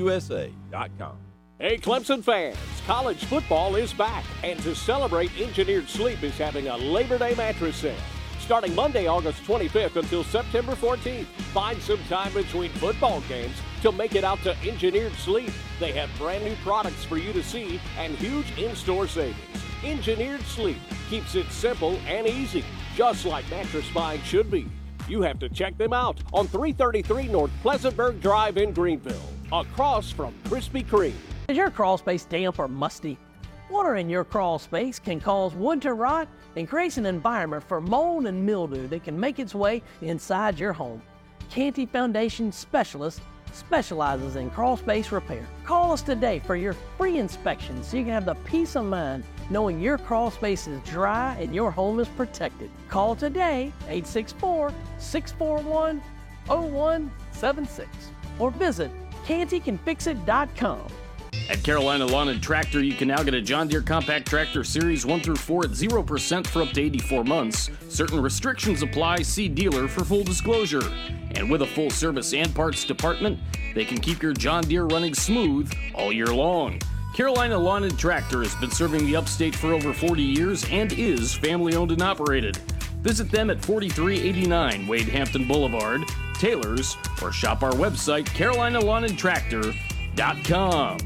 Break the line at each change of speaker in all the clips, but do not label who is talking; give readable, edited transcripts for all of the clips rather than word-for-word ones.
USA.com.
Hey, Clemson fans, college football is back, and to celebrate, Engineered Sleep is having a Labor Day mattress sale. Starting Monday, August 25th until September 14th. Find some time between football games to make it out to Engineered Sleep. They have brand new products for you to see and huge in-store savings. Engineered Sleep keeps it simple and easy, just like mattress buying should be. You have to check them out on 333 North Pleasantburg Drive in Greenville, across from Krispy Kreme.
Is your crawl space damp or musty? Water in your crawl space can cause wood to rot and creates an environment for mold and mildew that can make its way inside your home. Canty Foundation Specialist specializes in crawl space repair. Call us today for your free inspection so you can have the peace of mind knowing your crawl space is dry and your home is protected. Call today, 864-641-0176, or visit cantycanfixit.com.
At Carolina Lawn and Tractor, you can now get a John Deere Compact Tractor Series 1 through 4 at 0% for up to 84 months. Certain restrictions apply. See dealer for full disclosure. And with a full service and parts department, they can keep your John Deere running smooth all year long. Carolina Lawn and Tractor has been serving the upstate for over 40 years and is family owned and operated. Visit them at 4389 Wade Hampton Boulevard, Taylor's, or shop our website, carolinalawnandtractor.com.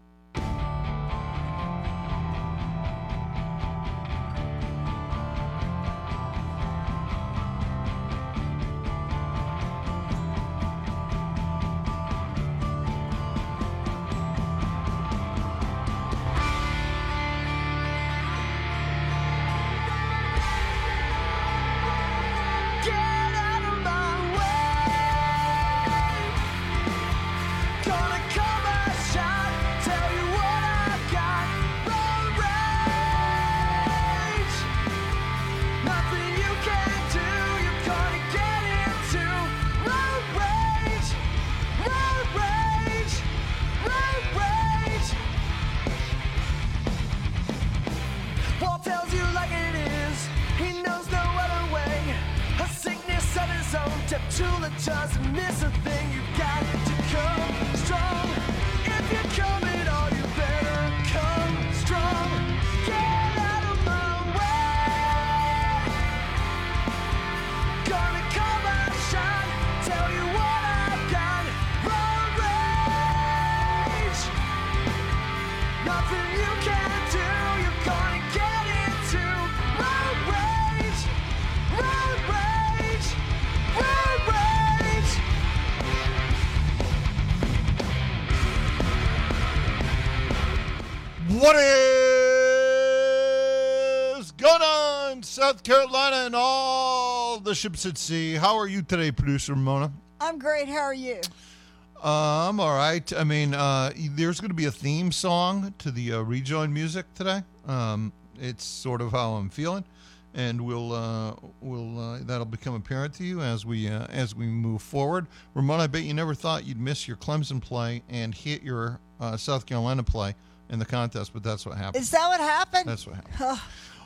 What is going on, South Carolina and all the ships at sea? How are you today, producer Mona?
I'm great. How are you?
I'm all right. I mean, there's going to be a theme song to the Rejoin music today. It's sort of how I'm feeling, and we'll that'll become apparent to you as we move forward. Ramon, I bet you never thought you'd miss your Clemson play and hit your South Carolina play in the contest, but that's what happened.
Is that what happened?
That's what happened.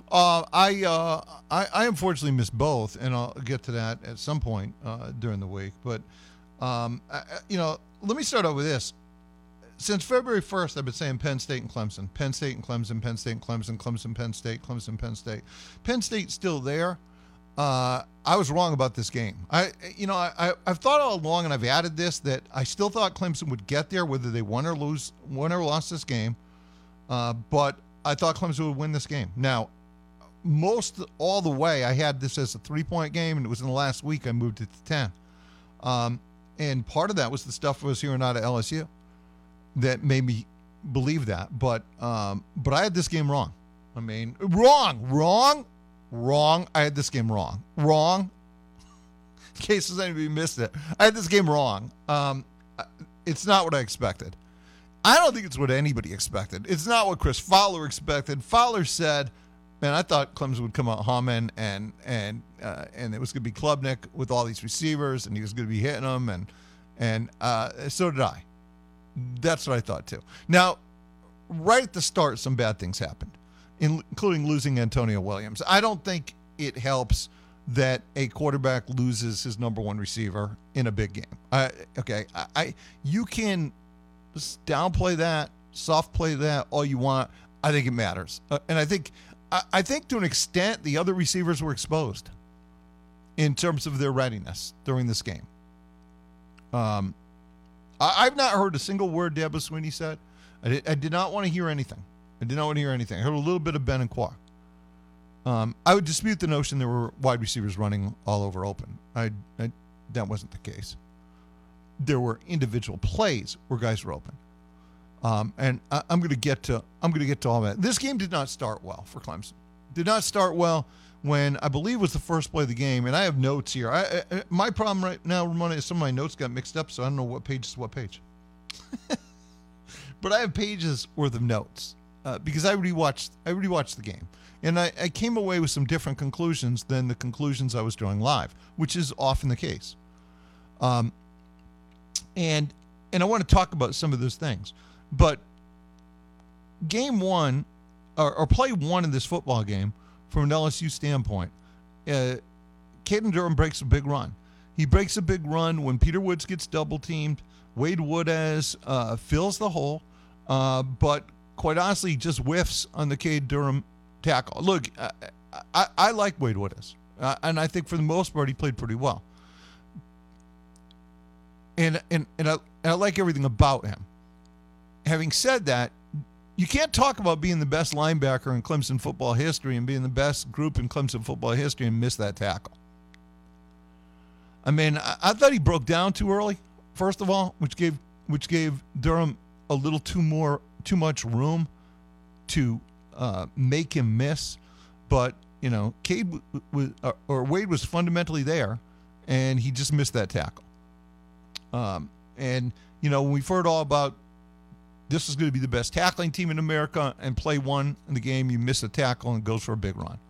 I unfortunately missed both, and I'll get to that at some point during the week. But let me start out with this. Since February 1st, I've been saying Penn State and Clemson, Penn State and Clemson, Penn State and Clemson, Clemson, Penn State, Clemson, Penn State. Penn State's still there. I was wrong about this game. I've thought all along, and I've added this, that I still thought Clemson would get there, whether they won or lost this game. But I thought Clemson would win this game. Now, all the way, I had this as a 3-point game, and it was in the last week I moved it to 10. And part of that was the stuff I was hearing out of LSU that made me believe that. But I had this game wrong. I mean, wrong. I had this game wrong. In case anybody missed it, I had this game wrong. It's not what I expected. I don't think it's what anybody expected. It's not what Chris Fowler expected. Fowler said, man, I thought Clemson would come out humming and it was going to be Klubnik with all these receivers, and he was going to be hitting them, and so did I. That's what I thought too. Now, right at the start, some bad things happened, including losing Antonio Williams. I don't think it helps that a quarterback loses his number one receiver in a big game. You can Just downplay that, soft play that all you want. I think it matters. And I think to an extent the other receivers were exposed in terms of their readiness during this game. I've not heard a single word Dabo Swinney said. I did not want to hear anything. I heard a little bit of Ben and Kwok. I would dispute the notion there were wide receivers running all over open. That wasn't the case. There were individual plays where guys were open. And I'm going to get to all that. This game did not start well for Clemson. Did not start well when I believe was the first play of the game. And I have notes here. My problem right now, Ramona, is some of my notes got mixed up, so I don't know what page is what page. But I have pages worth of notes because I rewatched the game. And I came away with some different conclusions than the conclusions I was drawing live, which is often the case. And I want to talk about some of those things. But game one, or play one in this football game, from an LSU standpoint, Caden Durham breaks a big run. He breaks a big run when Peter Woods gets double-teamed. Wade Woodaz fills the hole, but quite honestly, just whiffs on the Caden Durham tackle. Look, I like Wade Woodaz, and I think for the most part he played pretty well. And I like everything about him. Having said that, you can't talk about being the best linebacker in Clemson football history and being the best group in Clemson football history and miss that tackle. I mean, I thought he broke down too early, first of all, which gave Durham a little too much room to make him miss. But Wade was fundamentally there, and he just missed that tackle. And we've heard all about this is going to be the best tackling team in America, and play one in the game, you miss a tackle and goes for a big run.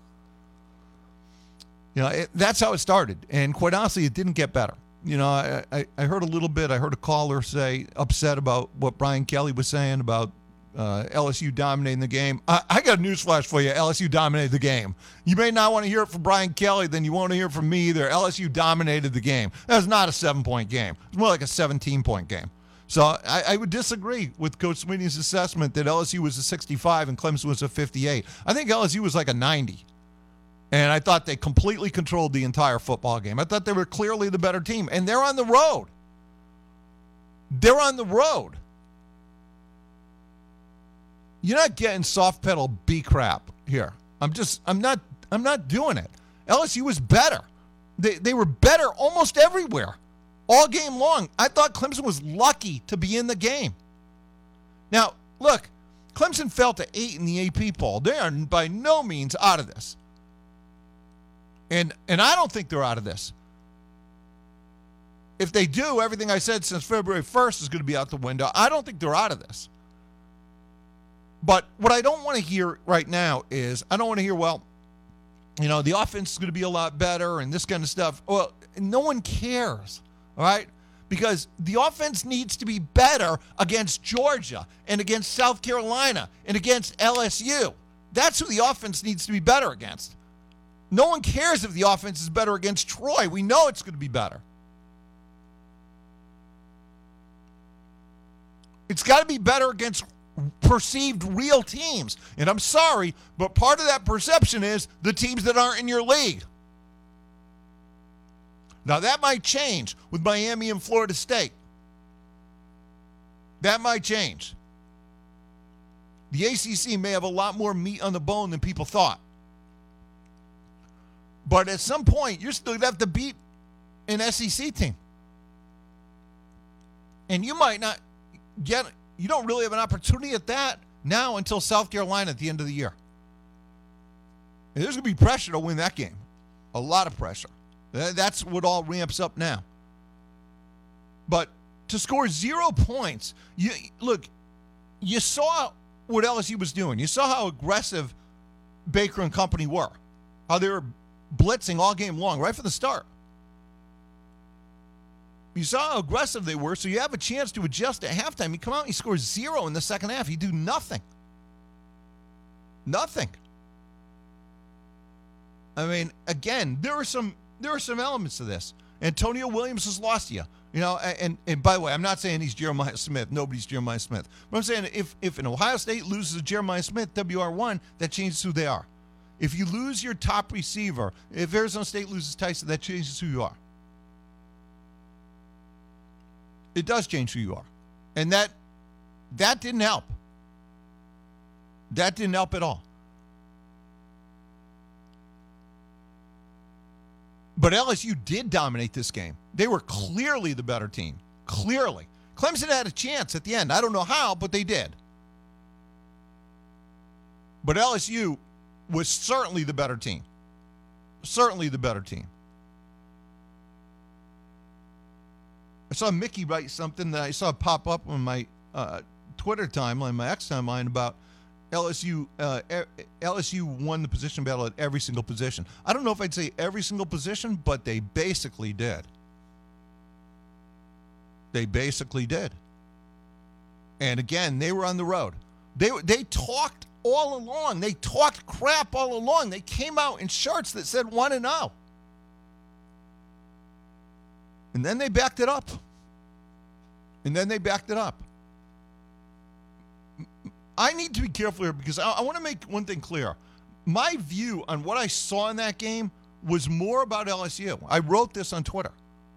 That's how it started. And quite honestly, it didn't get better. I heard a little bit. I heard a caller say upset about what Brian Kelly was saying about LSU dominating the game. I got a newsflash for you. LSU dominated the game. You may not want to hear it from Brian Kelly, then you won't hear it from me either. LSU dominated the game. That was not a 7-point game. It was more like a 17-point game. So I would disagree with Coach Swinney's assessment that LSU was a 65 and Clemson was a 58. I think LSU was like a 90. And I thought they completely controlled the entire football game. I thought they were clearly the better team. And they're on the road. You're not getting soft pedal B crap here. I'm not doing it. LSU was better. They were better almost everywhere. All game long. I thought Clemson was lucky to be in the game. Now, look, Clemson fell to 8 in the AP poll. They are by no means out of this. And I don't think they're out of this. If they do, everything I said since February 1st is going to be out the window. I don't think they're out of this. But what I don't want to hear right now is, I don't want to hear, the offense is going to be a lot better and this kind of stuff. Well, no one cares. All right? Because the offense needs to be better against Georgia and against South Carolina and against LSU. That's who the offense needs to be better against. No one cares if the offense is better against Troy. We know it's going to be better. It's got to be better against perceived real teams. And I'm sorry, but part of that perception is the teams that aren't in your league. Now, that might change with Miami and Florida State. That might change. The ACC may have a lot more meat on the bone than people thought. But at some point, you're still going to have to beat an SEC team. And you might not you don't really have an opportunity at that now until South Carolina at the end of the year. And there's going to be pressure to win that game. A lot of pressure. That's what all ramps up now. But to score 0 points, you saw what LSU was doing. You saw how aggressive Baker and company were, how they were blitzing all game long, right from the start. You saw how aggressive they were, so you have a chance to adjust at halftime. You come out and you score 0 in the second half. You do nothing. Nothing. I mean, again, there are some elements to this. Antonio Williams has lost you. You know, and by the way, I'm not saying he's Jeremiah Smith. Nobody's Jeremiah Smith. But I'm saying if an Ohio State loses to Jeremiah Smith, WR1, that changes who they are. If you lose your top receiver, if Arizona State loses Tyson, that changes who you are. It does change who you are. And that didn't help. That didn't help at all. But LSU did dominate this game. They were clearly the better team. Clearly. Clemson had a chance at the end. I don't know how, but they did. But LSU was certainly the better team. Certainly the better team. I saw Mickey write something that I saw pop up on my Twitter timeline, my X timeline, about LSU won the position battle at every single position. I don't know if I'd say every single position, but they basically did. They basically did. And again, they were on the road. They talked all along. They talked crap all along. They came out in shirts that said 1-0. And then they backed it up. I need to be careful here because I want to make one thing clear. My view on what I saw in that game was more about LSU. I wrote this on Twitter.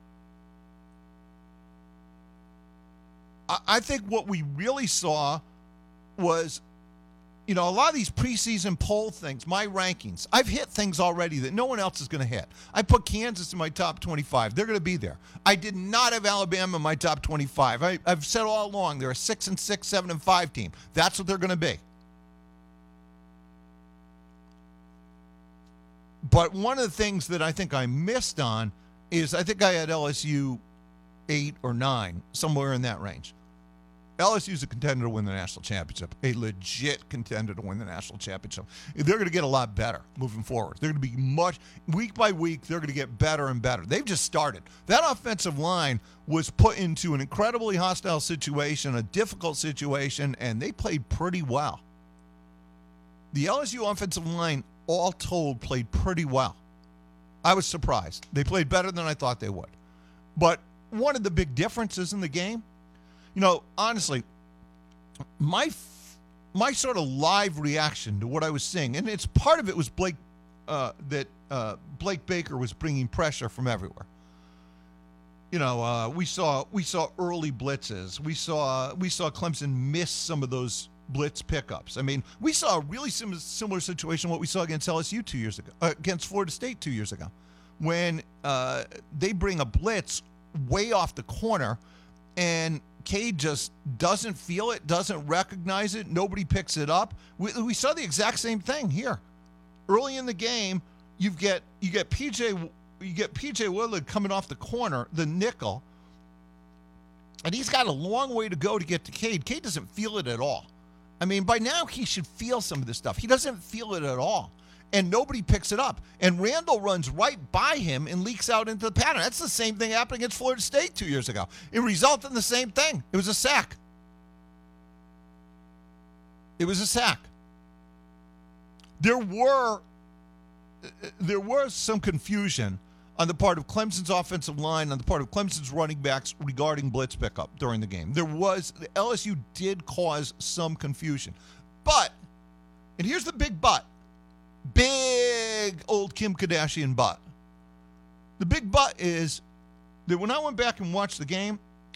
I think what we really saw was, you know, a lot of these preseason poll things, my rankings, I've hit things already that no one else is going to hit. I put Kansas in my top 25. They're going to be there. I did not have Alabama in my top 25. I've said all along they're a 6-6, 7-5 team. That's what they're going to be. But one of the things that I think I missed on is I think I had LSU 8 or 9, somewhere in that range. LSU's a contender to win the national championship, a legit contender to win the national championship. They're going to get a lot better moving forward. They're going to be week by week, they're going to get better and better. They've just started. That offensive line was put into an incredibly hostile situation, a difficult situation, and they played pretty well. The LSU offensive line, all told, played pretty well. I was surprised. They played better than I thought they would. But one of the big differences in the game, you know, honestly, my sort of live reaction to what I was seeing, and it's part of it was Blake Baker was bringing pressure from everywhere. You know, we saw early blitzes. We saw Clemson miss some of those blitz pickups. I mean, we saw a really similar situation what we saw against LSU 2 years ago, against Florida State 2 years ago, when they bring a blitz way off the corner, and Cade just doesn't feel it, doesn't recognize it. Nobody picks it up. We saw the exact same thing here. Early in the game, you get PJ Woodland coming off the corner, the nickel, and he's got a long way to go to get to Cade. Cade doesn't feel it at all. I mean, by now he should feel some of this stuff. He doesn't feel it at all. And nobody picks it up. And Randall runs right by him and leaks out into the pattern. That's the same thing happened against Florida State 2 years ago. It resulted in the same thing. It was a sack. There was some confusion on the part of Clemson's offensive line, on the part of Clemson's running backs regarding blitz pickup during the game. LSU did cause some confusion. But, and here's the big but, big old Kim Kardashian but. The big but is that when I went back and watched the game,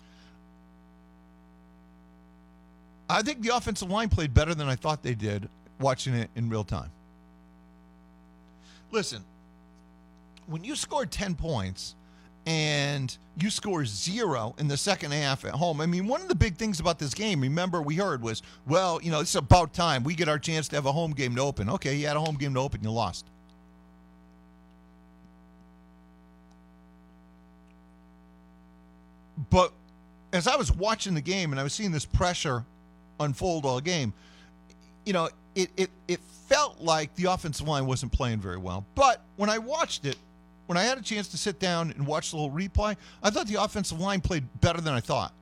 I think the offensive line played better than I thought they did watching it in real time. Listen, when you score 10 points and you score 0 in the second half at home, I mean, one of the big things about this game, remember, we heard was, well, you know, it's about time we get our chance to have a home game to open. Okay, you had a home game to open, you lost. But as I was watching the game and I was seeing this pressure unfold all game, you know, it felt like the offensive line wasn't playing very well. But when I watched it, when I had a chance to sit down and watch the whole replay, I thought the offensive line played better than I thought.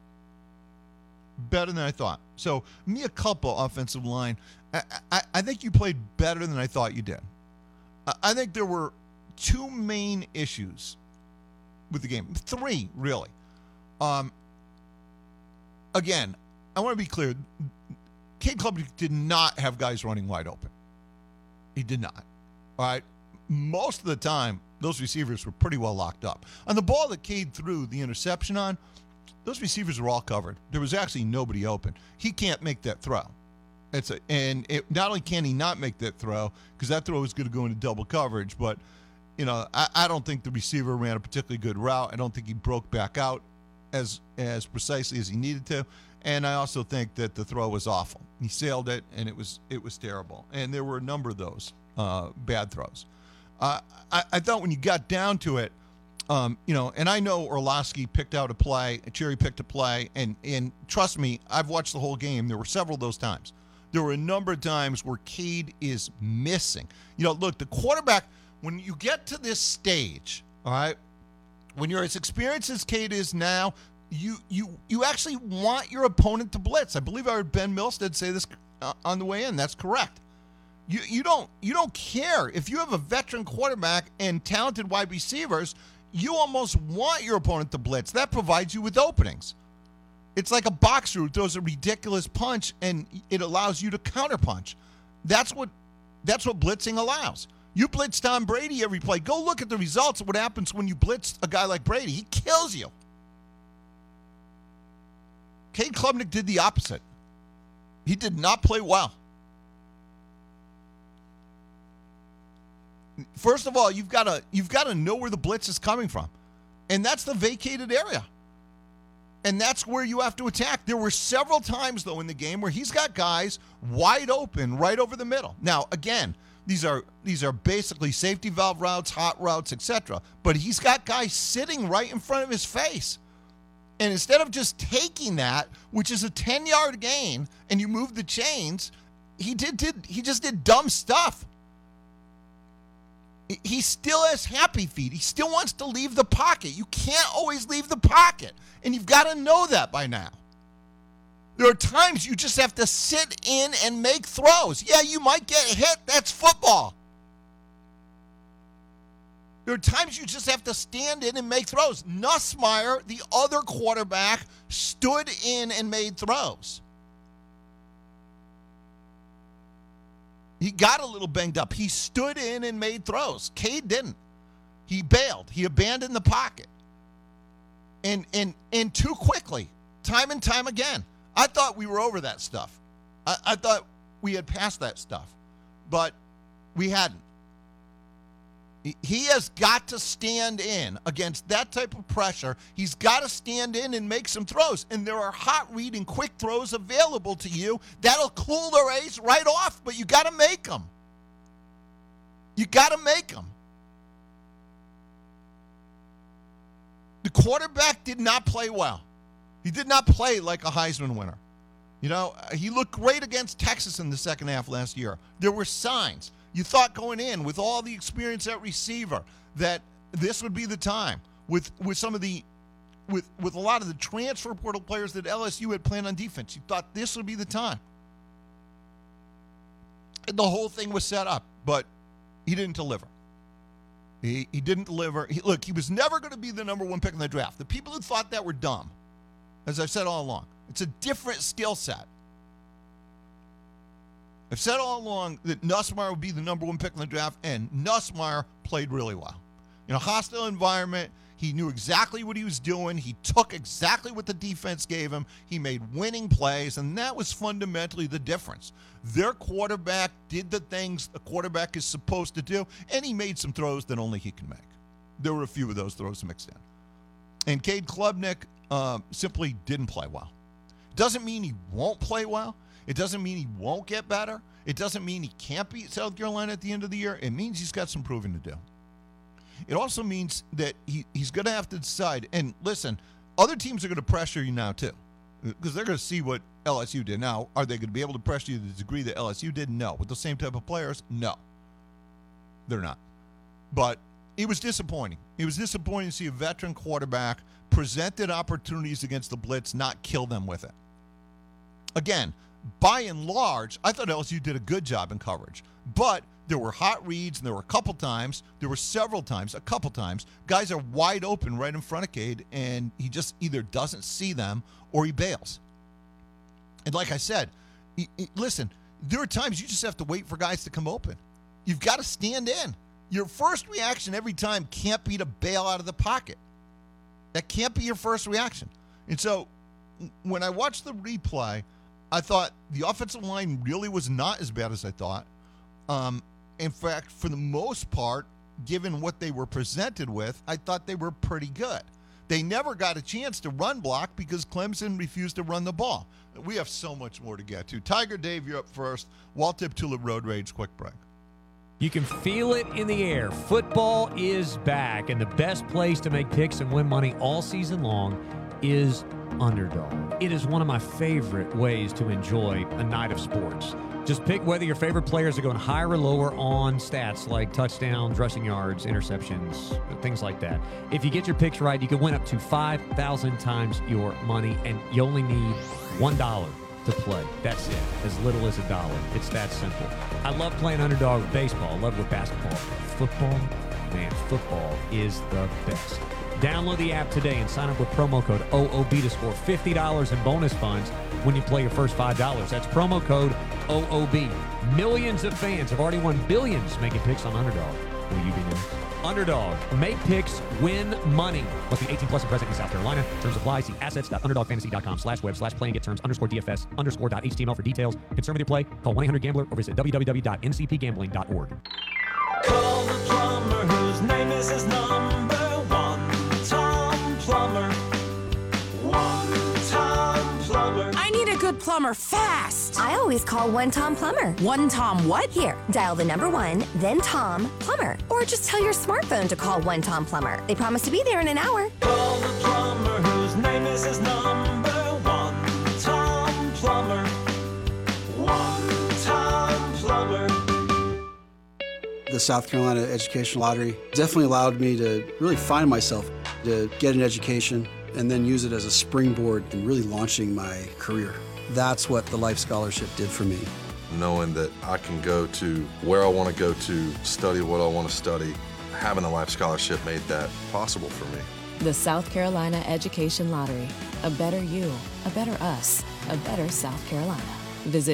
So, mea culpa, offensive line. I think you played better than I thought you did. I think there were two main issues with the game. 3, really. Again, I want to be clear. Cade Klubnik did not have guys running wide open. He did not. All right. Most of the time, those receivers were pretty well locked up. On the ball that Cade threw the interception on, those receivers were all covered. There was actually nobody open. He can't make that throw. Not only can he not make that throw, because that throw is going to go into double coverage, but I don't think the receiver ran a particularly good route. I don't think he broke back out as precisely as he needed to. And I also think that the throw was awful. He sailed it, and it was terrible. And there were a number of those bad throws. I thought when you got down to it, and I know Orlovsky picked out a play, Cherry picked a play, and trust me, I've watched the whole game. There were several of those times. There were a number of times where Cade is missing. Look, the quarterback, when you get to this stage, all right, when you're as experienced as Cade is now, you actually want your opponent to blitz. I believe I heard Ben Milstead say this on the way in. That's correct. You don't care if you have a veteran quarterback and talented wide receivers. You almost want your opponent to blitz. That provides you with openings. It's like a boxer who throws a ridiculous punch and it allows you to counterpunch. That's what blitzing allows. You blitz Tom Brady every play. Go look at the results of what happens when you blitz a guy like Brady. He kills you. Cade Klubnik did the opposite. He did not play well. First of all, you've got to know where the blitz is coming from. And that's the vacated area. And that's where you have to attack. There were several times, though, in the game where he's got guys wide open right over the middle. Now, again, these are basically safety valve routes, hot routes, etc. But he's got guys sitting right in front of his face. And instead of just taking that, which is a 10-yard gain, and you move the chains, he just did dumb stuff. He still has happy feet. He still wants to leave the pocket. You can't always leave the pocket, and you've got to know that by now. There are times you just have to sit in and make throws. Yeah, you might get hit. That's football. There are times you just have to stand in and make throws. Nussmeier, the other quarterback, stood in and made throws. He got a little banged up. He stood in and made throws. Cade didn't. He bailed. He abandoned the pocket. And too quickly, time and time again. I thought we were over that stuff. I thought we had passed that stuff. But we hadn't. He has got to stand in against that type of pressure. He's got to stand in and make some throws. And there are hot read and quick throws available to you that'll cool the race right off, but you got to make them. You got to make them. The quarterback did not play well. He did not play like a Heisman winner. He looked great against Texas in the second half last year. There were signs. You thought going in with all the experience at receiver that this would be the time with some of the with a lot of the transfer portal players that LSU had planned on defense. You thought this would be the time. And the whole thing was set up, but he didn't deliver. He didn't deliver. He was never going to be the number one pick in the draft. The people who thought that were dumb, as I've said all along. It's a different skill set. I've said all along that Nussmeier would be the number one pick in the draft, and Nussmeier played really well. In a hostile environment, he knew exactly what he was doing. He took exactly what the defense gave him. He made winning plays, and that was fundamentally the difference. Their quarterback did the things a quarterback is supposed to do, and he made some throws that only he can make. There were a few of those throws mixed in. And Cade Klubnik simply didn't play well. Doesn't mean he won't play well. It doesn't mean he won't get better. It doesn't mean he can't beat South Carolina at the end of the year. It means he's got some proving to do. It also means that he's going to have to decide. And listen, other teams are going to pressure you now too, because they're going to see what LSU did. Now, are they going to be able to pressure you to the degree that LSU did? No. With the same type of players? No. They're not. But it was disappointing. It was disappointing to see a veteran quarterback presented opportunities against the blitz, not kill them with it. Again, by and large, I thought LSU did a good job in coverage. But There were hot reads, and there were a couple times, guys are wide open right in front of Cade, and he just either doesn't see them or he bails. And like I said, listen, there are times you just have to wait for guys to come open. You've got to stand in. Your first reaction every time can't be to bail out of the pocket. That can't be your first reaction. And so when I watched the replay, I thought the offensive line really was not as bad as I thought. In fact, for the most part, given what they were presented with, I thought they were pretty good. They never got a chance to run block because Clemson refused to run the ball. We have so much more to get to. Tiger Dave, you're up first. Walt Tip Tulip Road Rage, quick break.
You can feel it in the air. Football is back, and the best place to make picks and win money all season long is Underdog. It is one of my favorite ways to enjoy a night of sports. Just pick whether your favorite players are going higher or lower on stats like touchdowns, rushing yards, interceptions, things like that. If you get your picks right, you can win up to 5,000 times your money, and you only need $1 to play. That's it. As little as $1. It's that simple. I love playing Underdog with baseball. I love it with basketball. Football, man, football is the best. Download the app today and sign up with promo code OOB to score $50 in bonus funds when you play your first $5. That's promo code OOB. Millions of fans have already won billions making picks on Underdog. Will you be next? Underdog. Make picks, win money. Must be 18 plus and present in South Carolina. Terms apply. See assets.underdogfantasy.com/web/play and get terms _DFS_.html for details. Concerned with your play? Call 1-800-GAMBLER or visit www.ncpgambling.org.
Call the plumber whose name is his number one. Tom Plumber. One Tom Plumber.
I need a good plumber fast.
I always call One Tom Plumber.
One Tom what?
Here, dial the number 1, then Tom Plumber. Or just tell your smartphone to call One Tom Plumber. They promise to be there in an hour.
Call the plumber whose name is his number one. Tom Plumber. One Tom Plumber.
The South Carolina Education Lottery definitely allowed me to really find myself, to get an education and then use it as a springboard in really launching my career. That's what the Life Scholarship did for me.
Knowing that I can go to where I want to go to, study what I want to study, having a Life Scholarship made that possible for me.
The South Carolina Education Lottery. A better you, a better us, a better South Carolina. Visit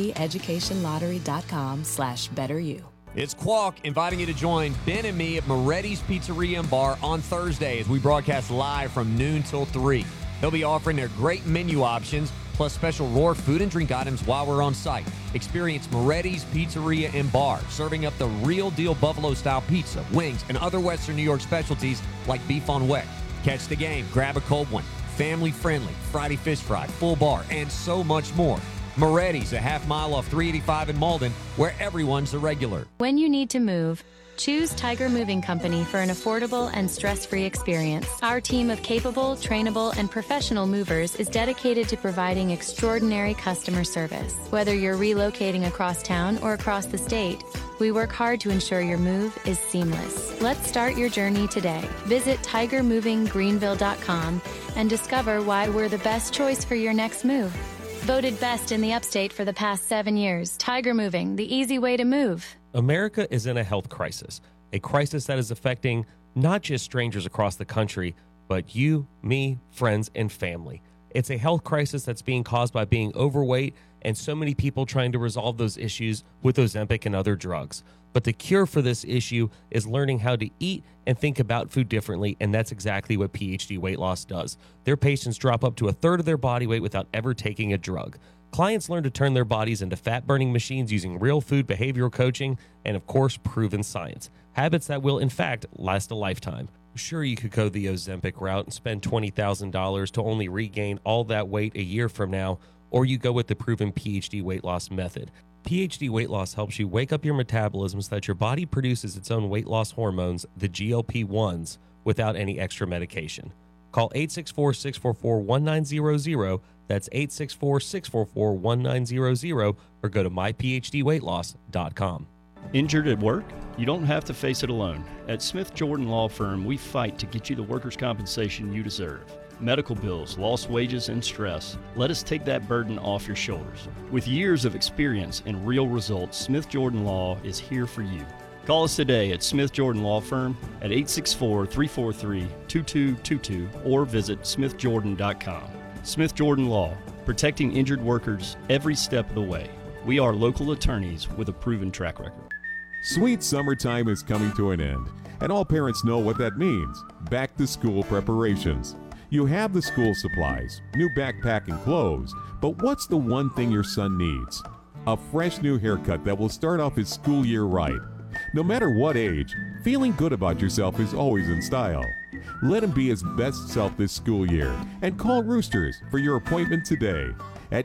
sceducationlottery.com/betteryou.
It's Qualk inviting you to join Ben and me at Moretti's Pizzeria and Bar on Thursday as we broadcast live from noon till 3. They'll be offering their great menu options, plus special Roar food and drink items while we're on site. Experience Moretti's Pizzeria and Bar, serving up the real-deal Buffalo-style pizza, wings, and other Western New York specialties like beef on wet. Catch the game, grab a cold one, family-friendly, Friday fish fry, full bar, and so much more. Moretti's, a half mile off 385 in Malden, where everyone's a regular.
When you need to move, choose Tiger Moving Company for an affordable and stress-free experience. Our team of capable, trainable, and professional movers is dedicated to providing extraordinary customer service. Whether you're relocating across town or across the state, we work hard to ensure your move is seamless. Let's start your journey today. Visit TigerMovingGreenville.com and discover why we're the best choice for your next move. Voted best in the upstate for the past 7 years. Tiger Moving, the easy way to move.
America is in a health crisis, a crisis that is affecting not just strangers across the country, but you, me, friends, and family. It's a health crisis that's being caused by being overweight and so many people trying to resolve those issues with Ozempic and other drugs. But the cure for this issue is learning how to eat and think about food differently, and that's exactly what PhD Weight Loss does. Their patients drop up to a third of their body weight without ever taking a drug. Clients learn to turn their bodies into fat-burning machines using real food behavioral coaching and, of course, proven science. Habits that will, in fact, last a lifetime. Sure, you could go the Ozempic route and spend $20,000 to only regain all that weight a year from now, or you go with the proven PhD Weight Loss method. PhD Weight Loss helps you wake up your metabolism so that your body produces its own weight loss hormones, the GLP-1s, without any extra medication. Call 864-644-1900, that's 864-644-1900, or go to myphdweightloss.com.
Injured at work? You don't have to face it alone. At Smith Jordan Law Firm, we fight to get you the workers' compensation you deserve. medical bills, lost wages, and stress. Let us take that burden off your shoulders. With years of experience and real results, Smith Jordan Law is here for you. Call us today at Smith Jordan Law Firm at 864-343-2222 or visit smithjordan.com. Smith Jordan Law, protecting injured workers every step of the way. We are local attorneys with a proven track record.
Sweet summertime is coming to an end, and all parents know what that means. Back to school preparations. You have the school supplies, new backpack and clothes, but what's the one thing your son needs? A fresh new haircut that will start off his school year right. No matter what age, feeling good about yourself is always in style. Let him be his best self this school year and call Roosters for your appointment today at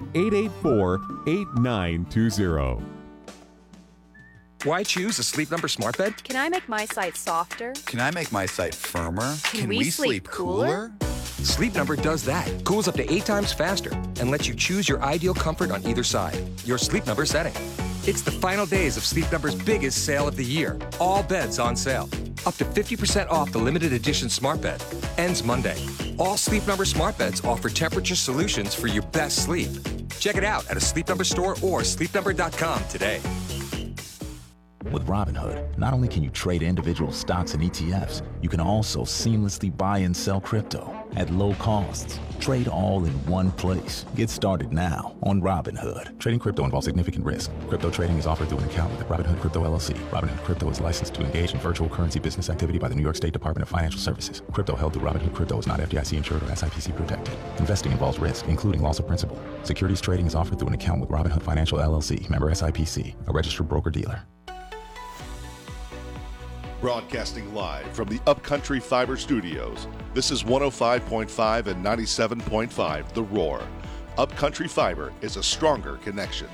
884-8920.
Why choose a Sleep Number smart bed?
Can I make my site softer?
Can I make my site firmer?
Can we sleep cooler?
Sleep Number does that. Cools up to 8 times faster and lets you choose your ideal comfort on either side. Your Sleep Number setting. It's the final days of Sleep Number's biggest sale of the year. All beds on sale. Up to 50% off the limited edition smart bed. Ends Monday. All Sleep Number smart beds offer temperature solutions for your best sleep. Check it out at a Sleep Number store or sleepnumber.com today.
With Robinhood, not only can you trade individual stocks and ETFs, you can also seamlessly buy and sell crypto at low costs. Trade all in one place. Get started now on Robinhood. Trading crypto involves significant risk. Crypto trading is offered through an account with Robinhood Crypto LLC. Robinhood Crypto is licensed to engage in virtual currency business activity by the New York State Department of Financial Services. Crypto held through Robinhood Crypto is not FDIC insured or SIPC protected. Investing involves risk, including loss of principal. Securities trading is offered through an account with Robinhood Financial LLC, member SIPC, a registered broker-dealer.
Broadcasting live from the Upcountry Fiber Studios, this is 105.5 and 97.5 The Roar. Upcountry Fiber is a stronger connection.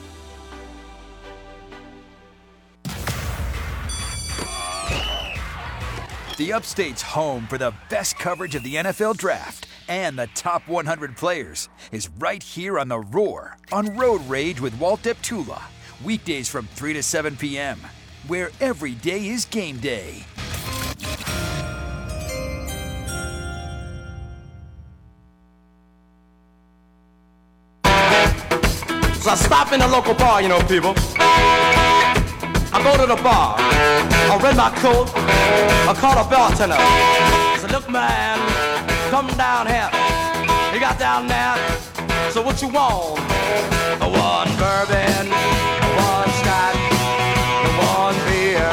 The Upstate's home for the best coverage of the NFL Draft and the top 100 players is right here on The Roar on Road Rage with Walt Deptula. Weekdays from 3 to 7 p.m., where every day is game day.
So I stop in the local bar, you know, people. I go to the bar, I rent my coat, I call the bartender. I said, look, man, come down here. You got down there, so what you want? One bourbon, one scotch, one beer.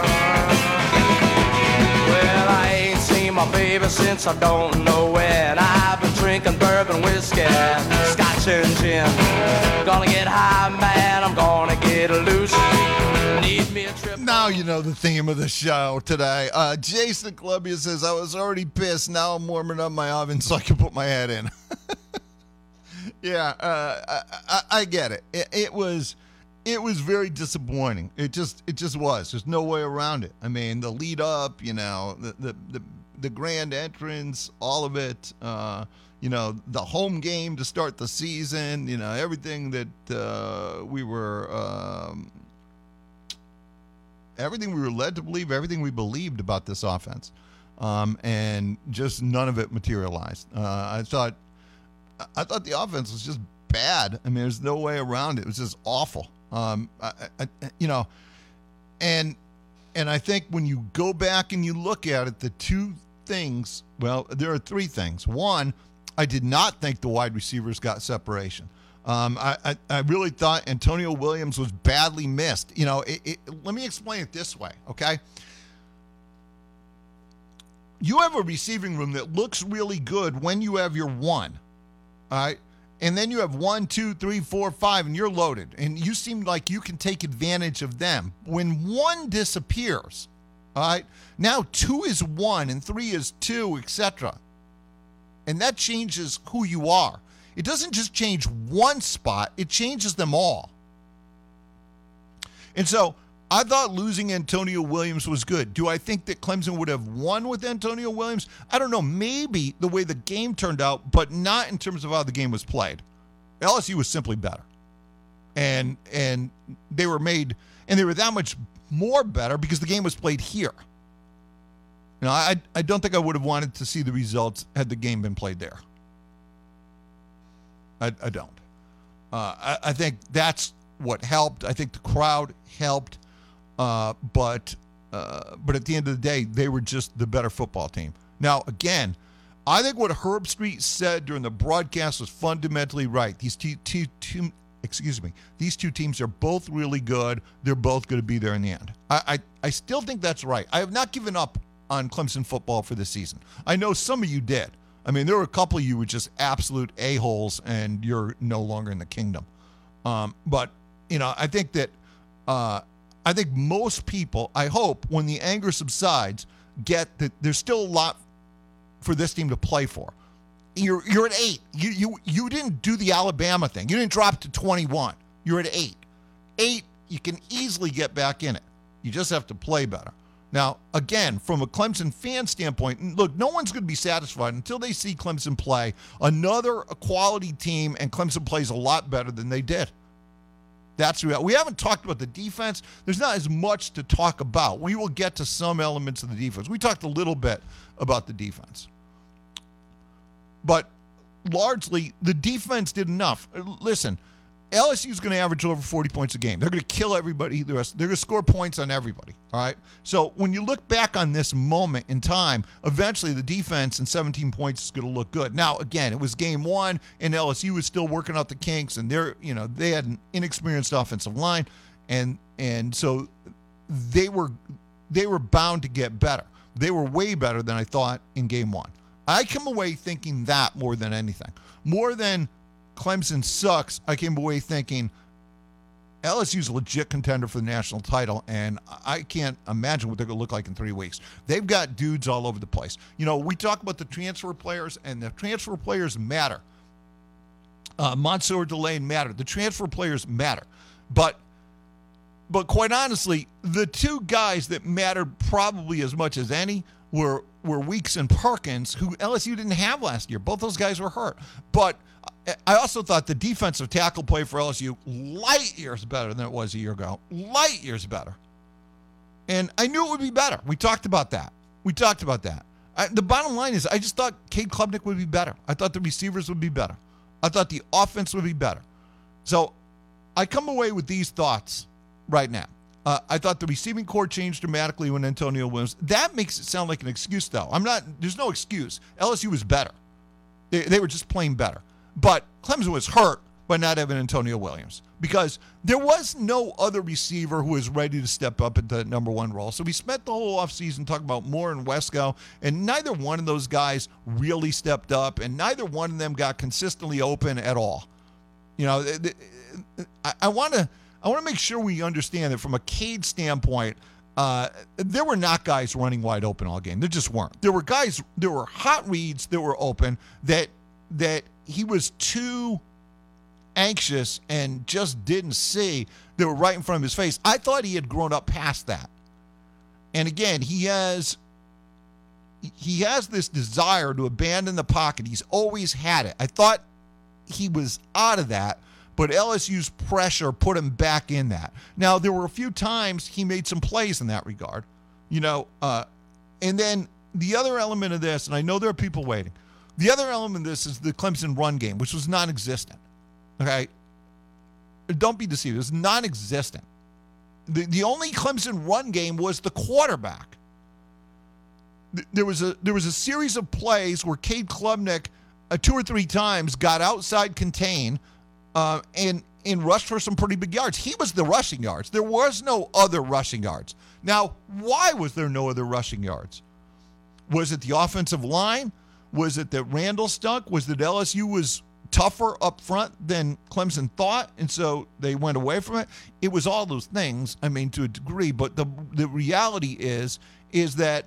Well, I ain't seen my baby since I don't know when. I've been drinking bourbon, whiskey, scotch and gin. Gonna get high, man, I'm gonna get loose. Need me a trip.
Now you know the theme of the show today. Jason Columbia says, I was already pissed. Now I'm warming up my oven so I can put my head in. Yeah, I get it. It was very disappointing. It just was. There's no way around it. I mean, the lead up, you know, the grand entrance, all of it. You know, the home game to start the season. You know, everything that we were led to believe, everything we believed about this offense, and just none of it materialized. I thought the offense was just bad. I mean, there's no way around it. It was just awful. You know, and I think when you go back and you look at it, the two things, well, there are three things. One, I did not think the wide receivers got separation. I really thought Antonio Williams was badly missed. You know, let me explain it this way, okay? You have a receiving room that looks really good when you have your one, all right? And then you have 1, 2, 3, 4, 5, and you're loaded. And you seem like you can take advantage of them. When one disappears, all right, now 2 is 1 and 3 is 2, etc. And that changes who you are. It doesn't just change one spot, it changes them all. And so I thought losing Antonio Williams was good. Do I think that Clemson would have won with Antonio Williams? I don't know. Maybe the way the game turned out, but not in terms of how the game was played. LSU was simply better. And they were made, and they were that much more better because the game was played here. You know, I don't think I would have wanted to see the results had the game been played there. I don't. I think that's what helped. I think the crowd helped. But at the end of the day, they were just the better football team. Now, again, I think what Herb Street said during the broadcast was fundamentally right. These two teams are both really good. They're both going to be there in the end. I still think that's right. I have not given up on Clemson football for this season. I know some of you did. I mean, there were a couple of you who were just absolute a-holes, and you're no longer in the kingdom. But, you know, I think that I think most people, I hope, when the anger subsides, get that there's still a lot for this team to play for. You're at 8. You didn't do the Alabama thing. You didn't drop to 21. You're at 8. 8, you can easily get back in it. You just have to play better. Now, again, from a Clemson fan standpoint, look, no one's going to be satisfied until they see Clemson play another quality team, and Clemson plays a lot better than they did. That's real. We haven't talked about the defense. There's not as much to talk about. We will get to some elements of the defense. We talked a little bit about the defense. But largely, the defense did enough. Listen, LSU's going to average over 40 points a game. They're going to kill everybody. They're going to score points on everybody. All right? So when you look back on this moment in time, eventually the defense and 17 points is going to look good. Now, again, it was game 1, and LSU was still working out the kinks, and they had an inexperienced offensive line, and so they were bound to get better. They were way better than I thought in game 1. I come away thinking that more than anything. More than Clemson sucks, I came away thinking LSU's a legit contender for the national title, and I can't imagine what they're going to look like in 3 weeks. They've got dudes all over the place. You know, we talk about the transfer players, and the transfer players matter. Mansour Delane mattered. The transfer players matter. But quite honestly, the two guys that mattered probably as much as any were Weeks and Perkins, who LSU didn't have last year. Both those guys were hurt. But I also thought the defensive tackle play for LSU light years better than it was a year ago. Light years better. And I knew it would be better. We talked about that. The bottom line is I just thought Cade Klubnik would be better. I thought the receivers would be better. I thought the offense would be better. So I come away with these thoughts right now. I thought the receiving corps changed dramatically when Antonio Williams. That makes it sound like an excuse, though. There's no excuse. LSU was better. They were just playing better. But Clemson was hurt by not having Antonio Williams because there was no other receiver who was ready to step up into that number 1 role. So we spent the whole offseason talking about Moore and Wesco, and neither one of those guys really stepped up, and neither one of them got consistently open at all. You know, I want to make sure we understand that from a Cade standpoint, there were not guys running wide open all game. There just weren't. There were hot reads that were open that he was too anxious and just didn't see. They were right in front of his face. I thought he had grown up past that. And again, he has this desire to abandon the pocket. He's always had it. I thought he was out of that, but LSU's pressure put him back in that. Now, there were a few times he made some plays in that regard, and then the other element of this, and I know there are people waiting, the other element of this is the Clemson run game, which was non-existent, okay? Don't be deceived. It was non-existent. The only Clemson run game was the quarterback. There was a series of plays where Cade Klubnik 2 or 3 times got outside contain and rushed for some pretty big yards. He was the rushing yards. There was no other rushing yards. Now, why was there no other rushing yards? Was it the offensive line? Was it that Randall stunk? Was it LSU was tougher up front than Clemson thought, and so they went away from it? It was all those things, I mean, to a degree, but the reality is that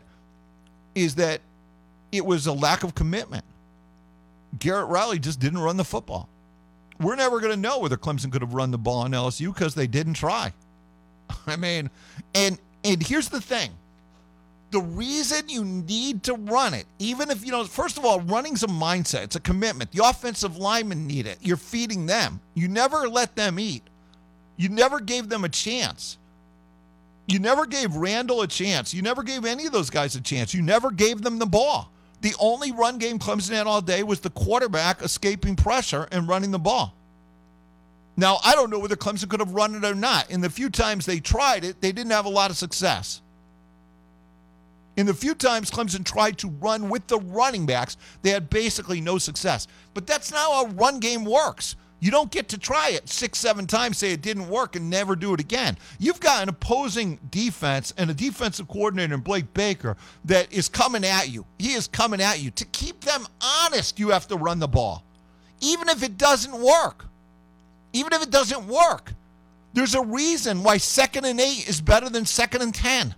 it was a lack of commitment. Garrett Riley just didn't run the football. We're never going to know whether Clemson could have run the ball on LSU because they didn't try. I mean, and here's the thing. The reason you need to run it, even if, first of all, running's a mindset. It's a commitment. The offensive linemen need it. You're feeding them. You never let them eat. You never gave them a chance. You never gave Randall a chance. You never gave any of those guys a chance. You never gave them the ball. The only run game Clemson had all day was the quarterback escaping pressure and running the ball. Now, I don't know whether Clemson could have run it or not. In the few times they tried it, they didn't have a lot of success. In the few times Clemson tried to run with the running backs, they had basically no success. But that's not how a run game works. You don't get to try it 6-7 times, say it didn't work, and never do it again. You've got an opposing defense and a defensive coordinator in Blake Baker that is coming at you. He is coming at you. To keep them honest, you have to run the ball. Even if it doesn't work. Even if it doesn't work. There's a reason why 2nd and 8 is better than 2nd and 10.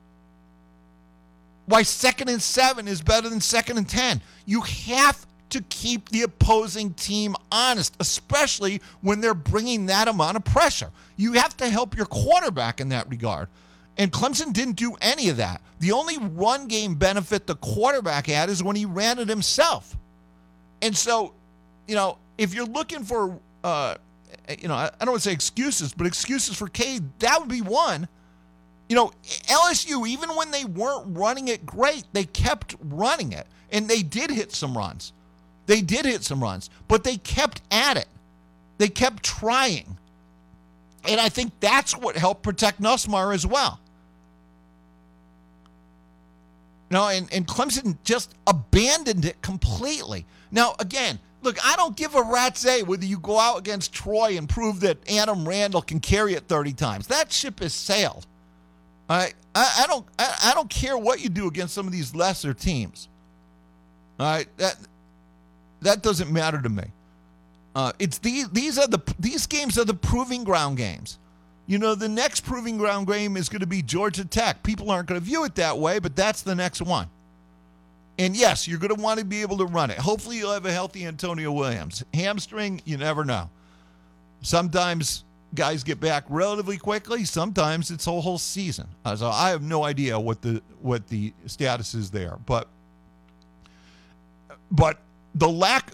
Why 2nd and 7 is better than 2nd and 10. You have to keep the opposing team honest, especially when they're bringing that amount of pressure. You have to help your quarterback in that regard. And Clemson didn't do any of that. The only run game benefit the quarterback had is when he ran it himself. And so, if you're looking for, I don't want to say excuses, but excuses for Cade, that would be one. LSU, even when they weren't running it great, they kept running it. And they did hit some runs. But they kept at it. They kept trying. And I think that's what helped protect Nussmeier as well. And Clemson just abandoned it completely. Now, again, look, I don't give a rat's A whether you go out against Troy and prove that Adam Randall can carry it 30 times. That ship has sailed. I don't care what you do against some of these lesser teams. All right, that doesn't matter to me. These games are the proving ground games. The next proving ground game is going to be Georgia Tech. People aren't going to view it that way, but that's the next one. And yes, you're going to want to be able to run it. Hopefully you'll have a healthy Antonio Williams. Hamstring, you never know. Sometimes guys get back relatively quickly. Sometimes it's a whole season. So I have no idea what the status is there. But the lack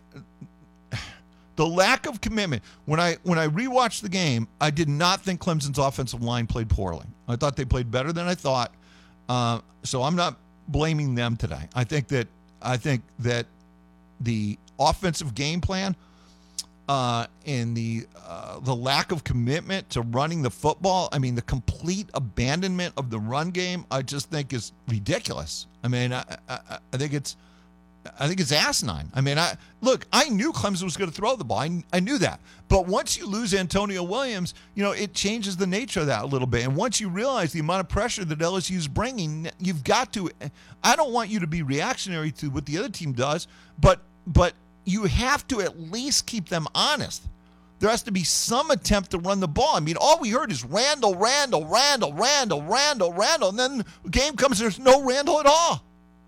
of commitment. When I rewatched the game, I did not think Clemson's offensive line played poorly. I thought they played better than I thought. So I'm not blaming them today. I think that the offensive game plan and the lack of commitment to running the football, the complete abandonment of the run game, I just think is ridiculous. I think it's asinine. I knew Clemson was going to throw the ball. I knew that. But once you lose Antonio Williams, it changes the nature of that a little bit. And once you realize the amount of pressure that LSU is bringing, you've got to. I don't want you to be reactionary to what the other team does, but you have to at least keep them honest. There has to be some attempt to run the ball. All we heard is Randall, and then the game comes, there's no Randall at all.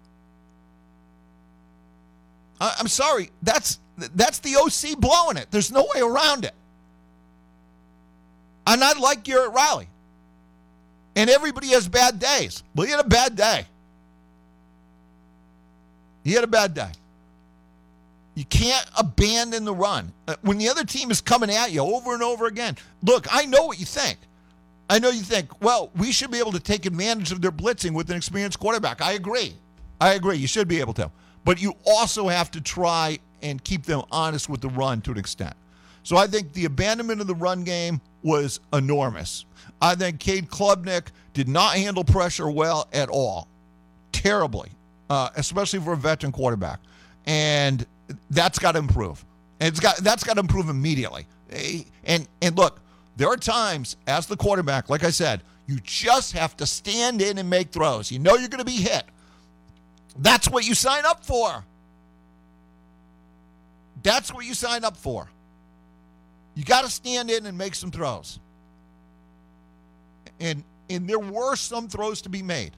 I'm sorry, that's the OC blowing it. There's no way around it. And I like Garrett Riley. And everybody has bad days. Well, he had a bad day. You can't abandon the run. When the other team is coming at you over and over again. Look, I know what you think. Well, we should be able to take advantage of their blitzing with an experienced quarterback. I agree. You should be able to. But you also have to try and keep them honest with the run to an extent. So I think the abandonment of the run game was enormous. I think Cade Klubnik did not handle pressure well at all. Terribly. Especially for a veteran quarterback. And that's got to improve. And that's got to improve immediately. And look, there are times as the quarterback, like I said, you just have to stand in and make throws. You know you're going to be hit. That's what you sign up for. You got to stand in and make some throws. And there were some throws to be made.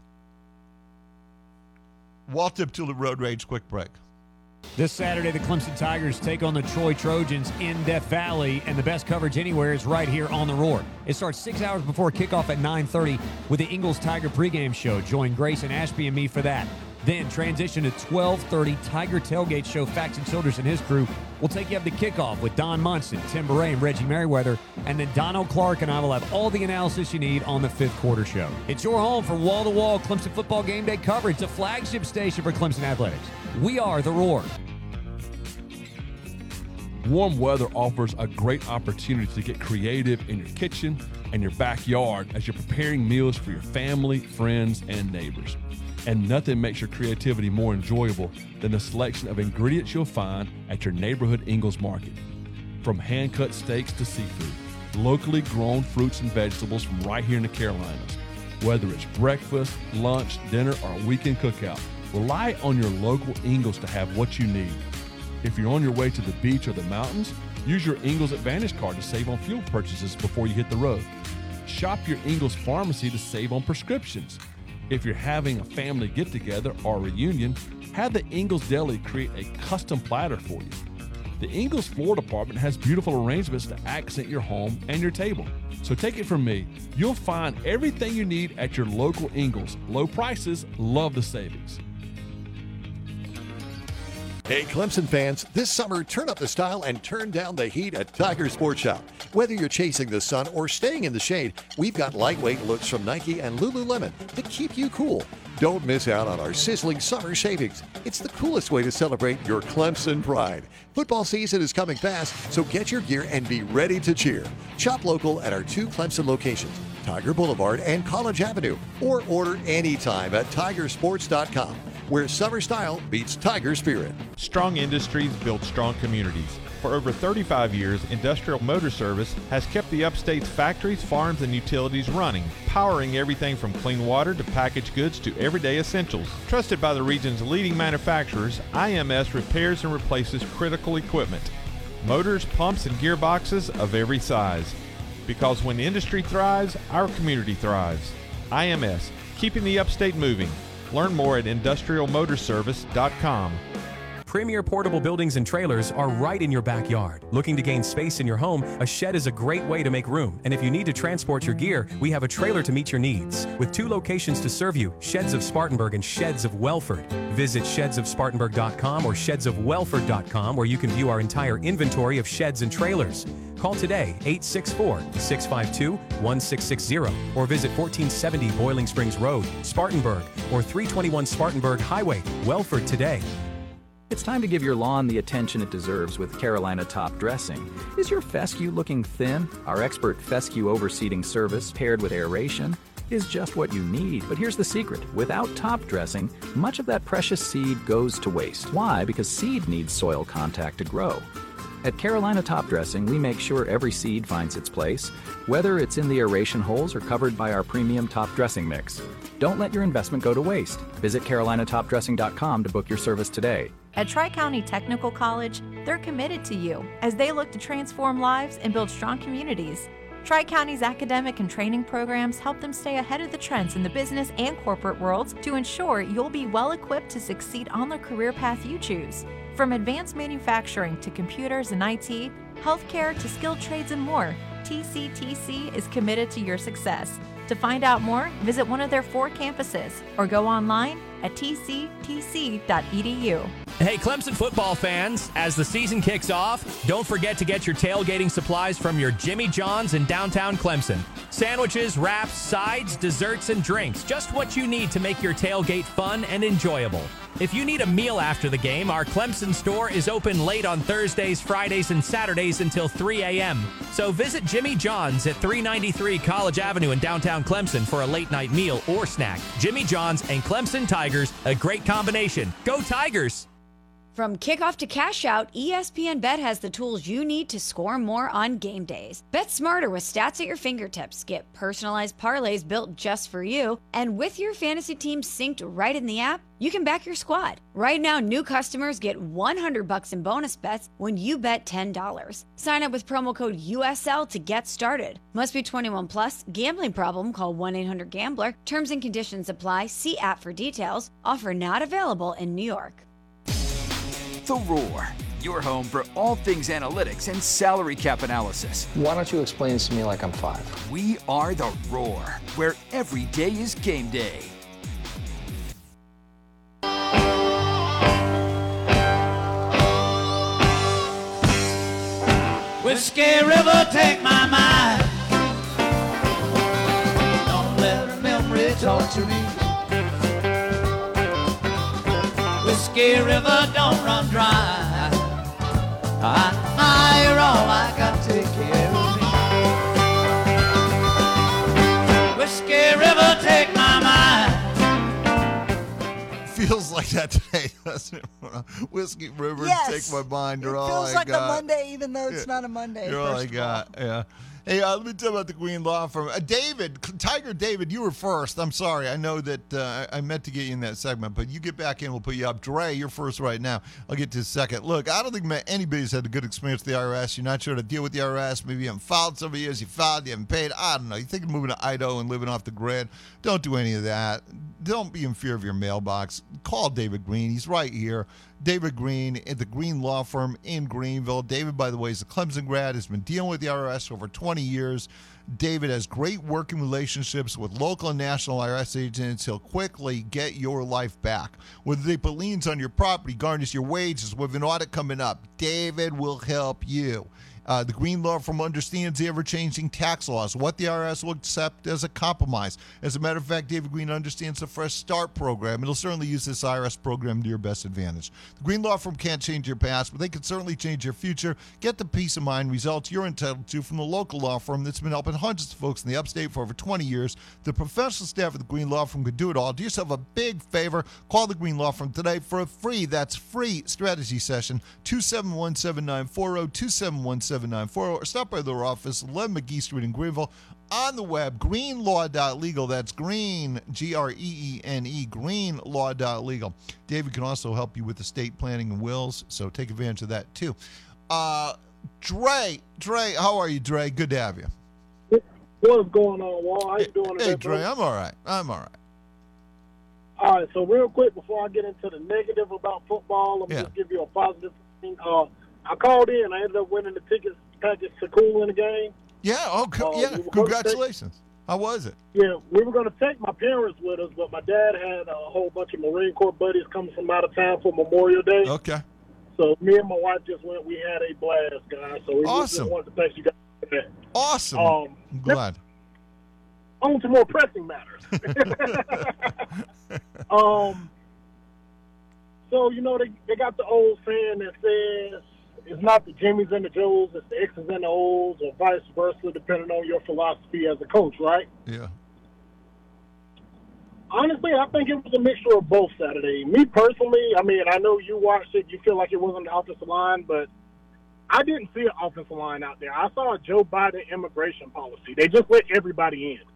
Walt Deptula, Road Rage, quick break.
This Saturday, the Clemson Tigers take on the Troy Trojans in Death Valley, and the best coverage anywhere is right here on The Roar. It starts 6 hours before kickoff at 9:30 with the Ingles Tiger pregame show. Join Grayson Ashby and me for that. Then transition to 12:30. Tiger Tailgate Show. Faxon Childers and his crew will take you up to kickoff with Don Munson, Tim Beret, and Reggie Merriweather. And then Donald Clark and I will have all the analysis you need on the fifth quarter show. It's your home for wall-to-wall Clemson football game day coverage, the flagship station for Clemson Athletics. We are The Roar.
Warm weather offers a great opportunity to get creative in your kitchen and your backyard as you're preparing meals for your family, friends, and neighbors. And nothing makes your creativity more enjoyable than the selection of ingredients you'll find at your neighborhood Ingles Market. From hand-cut steaks to seafood, locally grown fruits and vegetables from right here in the Carolinas. Whether it's breakfast, lunch, dinner, or a weekend cookout, rely on your local Ingles to have what you need. If you're on your way to the beach or the mountains, use your Ingles Advantage card to save on fuel purchases before you hit the road. Shop your Ingles Pharmacy to save on prescriptions. If you're having a family get-together or reunion, have the Ingles Deli create a custom platter for you. The Ingles Floor Department has beautiful arrangements to accent your home and your table. So take it from me, you'll find everything you need at your local Ingles. Low prices, love the savings.
Hey, Clemson fans, this summer, turn up the style and turn down the heat at Tiger Sports Shop. Whether you're chasing the sun or staying in the shade, we've got lightweight looks from Nike and Lululemon to keep you cool. Don't miss out on our sizzling summer savings. It's the coolest way to celebrate your Clemson pride. Football season is coming fast, so get your gear and be ready to cheer. Shop local at our 2 Clemson locations, Tiger Boulevard and College Avenue, or order anytime at tigersports.com, where summer style beats Tiger spirit.
Strong industries build strong communities. For over 35 years, Industrial Motor Service has kept the upstate's factories, farms, and utilities running, powering everything from clean water to packaged goods to everyday essentials. Trusted by the region's leading manufacturers, IMS repairs and replaces critical equipment, motors, pumps, and gearboxes of every size. Because when the industry thrives, our community thrives. IMS, keeping the upstate moving. Learn more at industrialmotorservice.com.
Premier portable buildings and trailers are right in your backyard. Looking to gain space in your home, a shed is a great way to make room. And if you need to transport your gear, we have a trailer to meet your needs. With 2 locations to serve you, Sheds of Spartanburg and Sheds of Welford. Visit shedsofspartanburg.com or shedsofwelford.com, where you can view our entire inventory of sheds and trailers. Call today, 864-652-1660, or visit 1470 Boiling Springs Road, Spartanburg, or 321 Spartanburg Highway, Welford today.
It's time to give your lawn the attention it deserves with Carolina Top Dressing. Is your fescue looking thin? Our expert fescue overseeding service, paired with aeration, is just what you need. But here's the secret. Without top dressing, much of that precious seed goes to waste. Why? Because seed needs soil contact to grow. At Carolina Top Dressing, we make sure every seed finds its place, whether it's in the aeration holes or covered by our premium top dressing mix. Don't let your investment go to waste. Visit carolinatopdressing.com to book your service today.
At Tri-County Technical College, they're committed to you as they look to transform lives and build strong communities. Tri-County's academic and training programs help them stay ahead of the trends in the business and corporate worlds to ensure you'll be well equipped to succeed on the career path you choose. From advanced manufacturing to computers and IT, healthcare to skilled trades and more, TCTC is committed to your success. To find out more, visit one of their 4 campuses or go online at tctc.edu.
Hey, Clemson football fans, as the season kicks off, don't forget to get your tailgating supplies from your Jimmy John's in downtown Clemson. Sandwiches, wraps, sides, desserts, and drinks. Just what you need to make your tailgate fun and enjoyable. If you need a meal after the game, our Clemson store is open late on Thursdays, Fridays, and Saturdays until 3 a.m. So visit Jimmy John's at 393 College Avenue in downtown Clemson for a late-night meal or snack. Jimmy John's and Clemson Tigers, a great combination. Go Tigers!
From kickoff to cash out, ESPN Bet has the tools you need to score more on game days. Bet smarter with stats at your fingertips. Get personalized parlays built just for you. And with your fantasy team synced right in the app, you can back your squad. Right now, new customers get $100 in bonus bets when you bet $10. Sign up with promo code USL to get started. Must be 21 plus. Gambling problem? Call 1-800-GAMBLER. Terms and conditions apply. See app for details. Offer not available in New York.
The Roar, your home for all things analytics and salary cap analysis.
Why don't you explain this to me like I'm 5?
We are The Roar, where every day is game day.
Whiskey River, take my mind. Don't let memory torture me. Whiskey River, don't run dry. You're all I got to take care of me. Whiskey River, take my mind.
Feels like that today, doesn't it? Whiskey River,
Yes.
take my mind. You're
It
all
feels
I
like
got.
a Monday, even though it's not a Monday.
You're all I
first of
got. Yeah. Hey, let me tell you about the Green Law Firm. David, Tiger David, you were first. I'm sorry. I know that I meant to get you in that segment, but you get back in, we'll put you up. Dre, you're first right now. I'll get to a second. Look, I don't think anybody's had a good experience with the IRS. You're not sure how to deal with the IRS. Maybe you haven't filed some years. You filed, you haven't paid. I don't know. You think of moving to Idaho and living off the grid. Don't do any of that. Don't be in fear of your mailbox. Call David Green. He's right here. David Green at the Green Law Firm in Greenville. David, by the way, is a Clemson grad, has been dealing with the IRS for over 20 years. David has great working relationships with local and national IRS agents. He'll quickly get your life back. Whether they put liens on your property, garnish your wages, with an audit coming up, David will help you. The Green Law Firm understands the ever-changing tax laws, what the IRS will accept as a compromise. As a matter of fact, David Green understands the Fresh Start program. It'll certainly use this IRS program to your best advantage. The Green Law Firm can't change your past, but they can certainly change your future. Get the peace of mind results you're entitled to from the local law firm that's been helping hundreds of folks in the upstate for over 20 years. The professional staff of the Green Law Firm could do it all. Do yourself a big favor. Call the Green Law Firm today for a free strategy session, 271-7940, 271-7940, or stop by their office, 11 McGee Street in Greenville. On the web, greenlaw.legal. That's green, G-R-E-E-N-E, greenlaw.legal. David can also help you with estate planning and wills, so take advantage of that too. Dre, how are you, Dre? Good to have you.
What's going on, Wall? How you doing today?
Hey, Dre, I'm all right.
All right, so real quick, before I get into the negative about football, let me just give you a positive thing. I called in. I ended up winning the tickets package to Cool in the game.
Yeah, congratulations. How was it?
Yeah, we were going to take my parents with us, but my dad had a whole bunch of Marine Corps buddies coming from out of town for Memorial Day.
Okay.
So me and my wife just went. We had a blast, guys. So we just wanted to thank you guys for that.
Awesome. I'm glad.
On to more pressing matters. So, you know, they got the old saying that says it's not the Jimmys and the Joes, it's the X's and the O's, or vice versa, depending on your philosophy as a coach, right?
Yeah.
Honestly, I think it was a mixture of both Saturday. Me personally, I mean, I know you watched it, you feel like it wasn't the offensive line, but I didn't see an offensive line out there. I saw a Joe Biden immigration policy. They just let everybody in.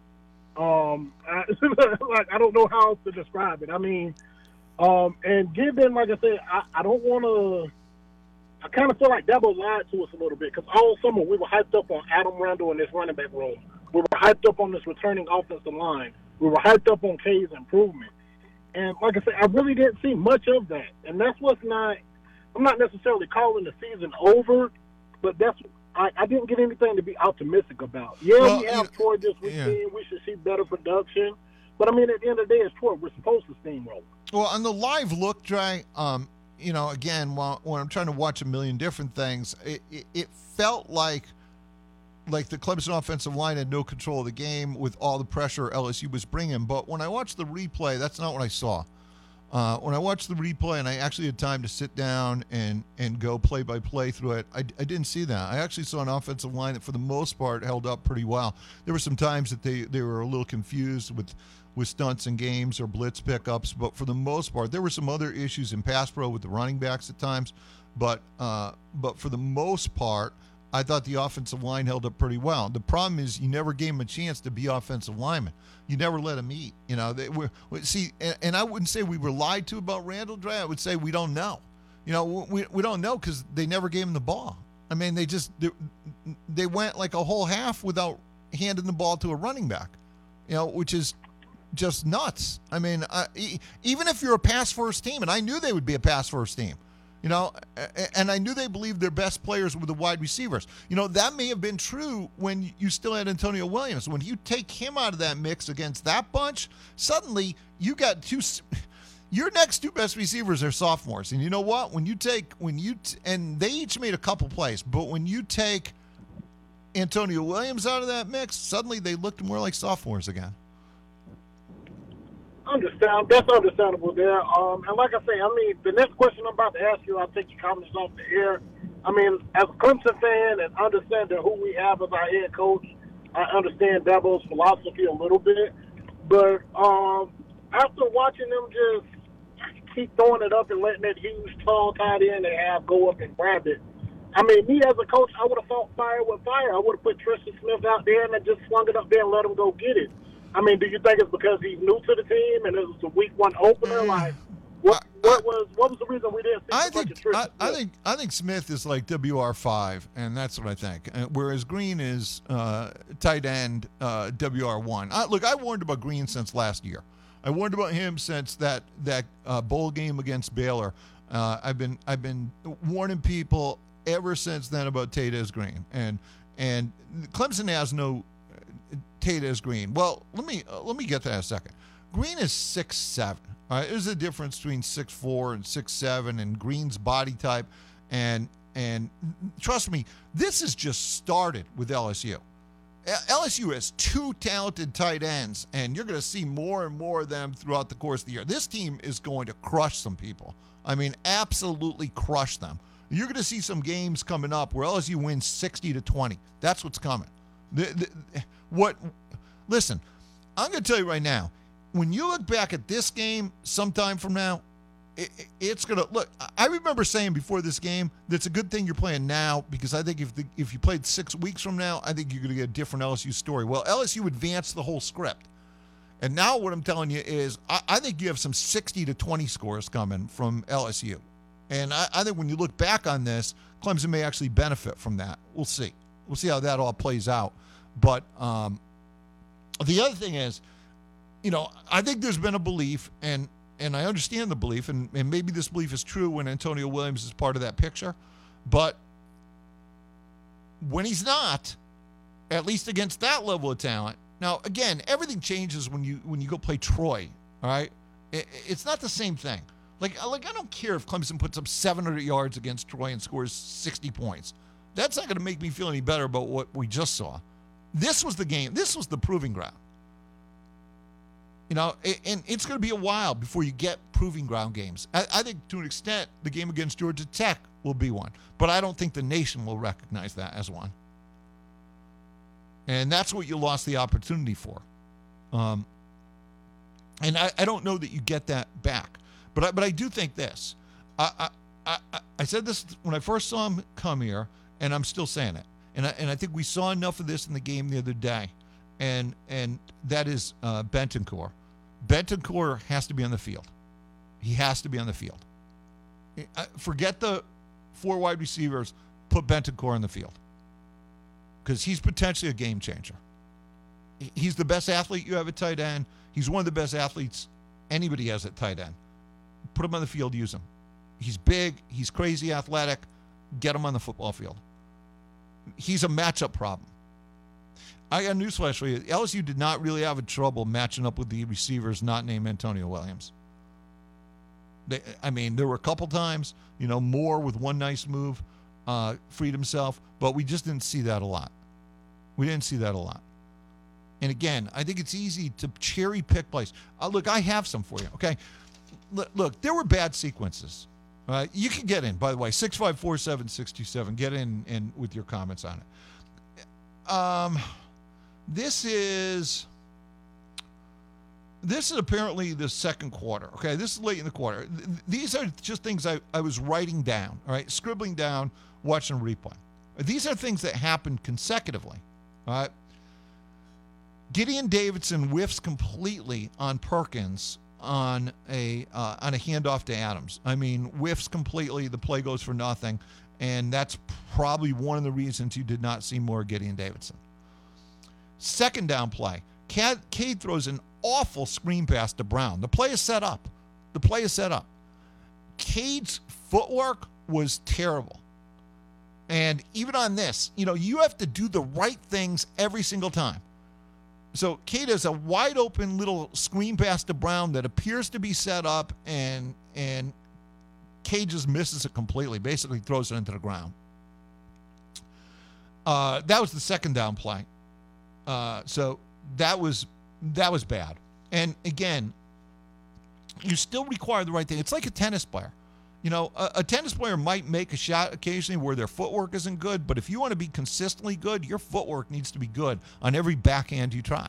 I don't know how else to describe it. I mean, and given, like I said, I don't want to. I kind of feel like Dabo lied to us a little bit because all summer we were hyped up on Adam Randall in this running back room. We were hyped up on this returning offensive line. We were hyped up on K's improvement. And like I said, I really didn't see much of that. And that's what's not. I'm not necessarily calling the season over, but I didn't get anything to be optimistic about. Yeah, we have Troy this weekend. Yeah. We should see better production. But, I mean, at the end of the day, it's Troy. We're supposed to steamroll.
Well, on the live look, Dre, you know, again, when I'm trying to watch a million different things, it felt like the Clemson offensive line had no control of the game with all the pressure LSU was bringing. But when I watched the replay, that's not what I saw. When I watched the replay and I actually had time to sit down and go play-by-play through it, I didn't see that. I actually saw an offensive line that, for the most part, held up pretty well. There were some times that they were a little confused with stunts and games or blitz pickups, but for the most part, there were some other issues in pass pro with the running backs at times. But for the most part, I thought the offensive line held up pretty well. The problem is you never gave them a chance to be offensive linemen. You never let them eat. You know, and I wouldn't say we were lied to about Randall Dre. I would say we don't know. You know, we don't know because they never gave him the ball. I mean, they went like a whole half without handing the ball to a running back, you know, which is just nuts. I mean, even if you're a pass-first team, and I knew they would be a pass-first team, you know, and I knew they believed their best players were the wide receivers. You know, that may have been true when you still had Antonio Williams. When you take him out of that mix against that bunch, suddenly you got your next two best receivers are sophomores. And you know what? And they each made a couple plays, but when you take Antonio Williams out of that mix, suddenly they looked more like sophomores again.
That's understandable there. And like I say, I mean, the next question I'm about to ask you, I'll take your comments off the air. I mean, as a Clemson fan and understanding who we have as our head coach, I understand Dabo's philosophy a little bit. But after watching them just keep throwing it up and letting that huge, tall tight end they have go up and grab it, I mean, me as a coach, I would have fought fire with fire. I would have put Tristan Smith out there and then just slung it up there and let him go get it. I mean, do you think it's because he's new to the team and it was a week one opener? Like, what was the reason we didn't see so much of Tristan Smith?
I think Smith is like WR5, and that's what I think. Whereas Green is tight end WR1. Look, I warned about Green since last year. I warned about him since that bowl game against Baylor. I've been warning people ever since then about Tadez Green, and Clemson has no Tadez Green. Well, let me get to that in a second. Green is 6'7". All right, there's a difference between 6'4" and 6'7", and Green's body type, and trust me, this has just started with LSU. LSU has two talented tight ends, and you're going to see more and more of them throughout the course of the year. This team is going to crush some people. I mean, absolutely crush them. You're going to see some games coming up where LSU wins 60-20. That's what's coming. Listen, I'm going to tell you right now, when you look back at this game sometime from now, it's going to look. I remember saying before this game that's a good thing you're playing now, because I think if you played 6 weeks from now, I think you're going to get a different LSU story. Well, LSU advanced the whole script. And now what I'm telling you is I think you have some 60-20 scores coming from LSU. And I think when you look back on this, Clemson may actually benefit from that. We'll see. We'll see how that all plays out. But the other thing is, I think there's been a belief, and I understand the belief, and maybe this belief is true when Antonio Williams is part of that picture. But when he's not, at least against that level of talent, now, again, everything changes when you go play Troy, all right? It's not the same thing. Like I don't care if Clemson puts up 700 yards against Troy and scores 60 points. That's not going to make me feel any better about what we just saw. This was the game. This was the proving ground. And it's going to be a while before you get proving ground games. I think to an extent the game against Georgia Tech will be one, but I don't think the nation will recognize that as one. And that's what you lost the opportunity for. And I don't know that you get that back. But I do think this. I said this when I first saw him come here, and I'm still saying it. And I think we saw enough of this in the game the other day, and that is Bentancur. Bentancur has to be on the field. He has to be on the field. Forget the 4 wide receivers. Put Bentancur on the field, because he's potentially a game changer. He's the best athlete you have at tight end. He's one of the best athletes anybody has at tight end. Put him on the field, use him. He's big, he's crazy athletic. Get him on the football field. He's a matchup problem. I got a newsflash for you. LSU did not really have a trouble matching up with the receivers not named Antonio Williams. There were a couple times, Moore with one nice move freed himself, but we just didn't see that a lot. And again, I think it's easy to cherry pick plays. Look, I have some for you, okay? Look, there were bad sequences. You can get in, by the way, 654-7627. Get in and with your comments on it. This is apparently the second quarter. Okay, this is late in the quarter. These are just things I was writing down, all right, scribbling down, watching a replay. These are things that happened consecutively, all right? Gideon Davidson whiffs completely on Perkins on a handoff to Adams. Whiffs completely. The play goes for nothing, and that's probably one of the reasons you did not see more Gideon Davidson. Second down play, Cade throws an awful screen pass to Brown. The play is set up. Cade's footwork was terrible. And even on this, you have to do the right things every single time. So Cade has a wide open little screen pass to Brown that appears to be set up, and Cade just misses it completely, basically throws it into the ground. That was the second down play. So that was bad. And again, you still require the right thing. It's like a tennis player. You know, a tennis player might make a shot occasionally where their footwork isn't good, but if you want to be consistently good, your footwork needs to be good on every backhand you try.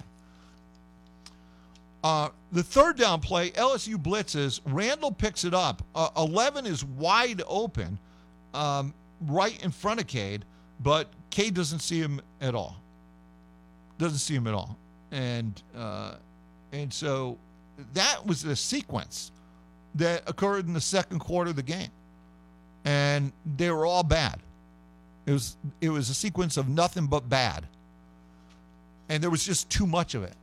The third down play, LSU blitzes. Randall picks it up. 11 is wide open right in front of Cade, but Cade doesn't see him at all. And so that was a sequence that occurred in the second quarter of the game. And they were all bad. It was a sequence of nothing but bad. And there was just too much of it.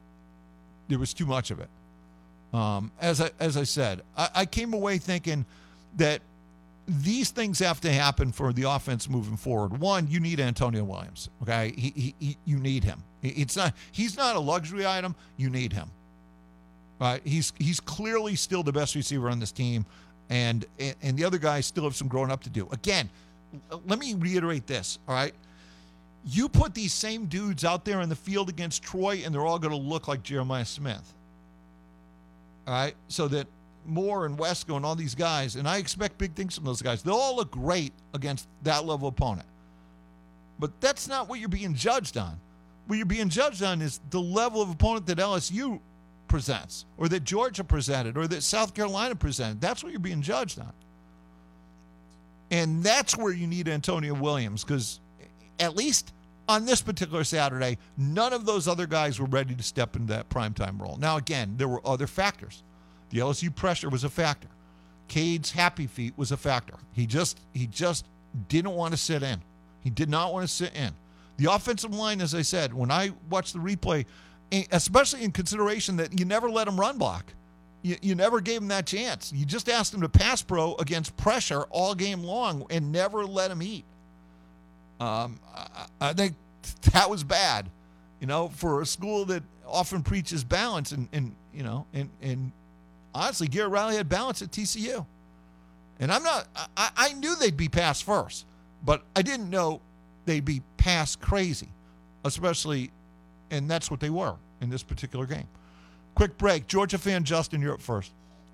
As I said, I came away thinking that these things have to happen for the offense moving forward. One, you need Antonio Williams. Okay, you need him. He's not a luxury item. You need him. Right? He's clearly still the best receiver on this team, and the other guys still have some growing up to do. Again, let me reiterate this. All right, you put these same dudes out there in the field against Troy, and they're all going to look like Jeremiah Smith. All right, so that Moore and Wesco and all these guys, and I expect big things from those guys. They'll all look great against that level opponent. But that's not what you're being judged on. What you're being judged on is the level of opponent that LSU presents, or that Georgia presented, or that South Carolina presented. That's what you're being judged on. And that's where you need Antonio Williams, because at least on this particular Saturday, none of those other guys were ready to step into that primetime role. Now, again, there were other factors. The LSU pressure was a factor. Cade's happy feet was a factor. He just didn't want to sit in. He did not want to sit in. The offensive line, as I said, when I watched the replay, especially in consideration that you never let him run block. You never gave him that chance. You just asked him to pass pro against pressure all game long and never let him eat. I think that was bad, for a school that often preaches balance and honestly, Garrett Riley had balance at TCU. And I knew they'd be pass first, but I didn't know they'd be pass crazy, especially, and that's what they were in this particular game. Quick break. Georgia fan Justin, you're up first.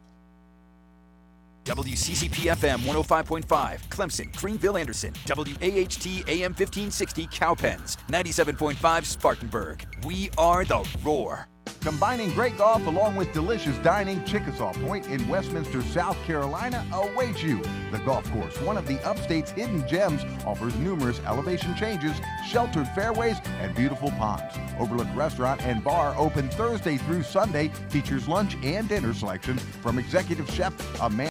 WCCP-FM 105.5, Clemson, Greenville, Anderson. WAHT AM 1560, Cowpens. 97.5, Spartanburg. We are the Roar.
Combining great golf along with delicious dining, Chickasaw Point in Westminster, South Carolina awaits you. The golf course, one of the upstate's hidden gems, offers numerous elevation changes, sheltered fairways, and beautiful ponds. Overlook Restaurant and Bar, open Thursday through Sunday, features lunch and dinner selection from executive chef Amanda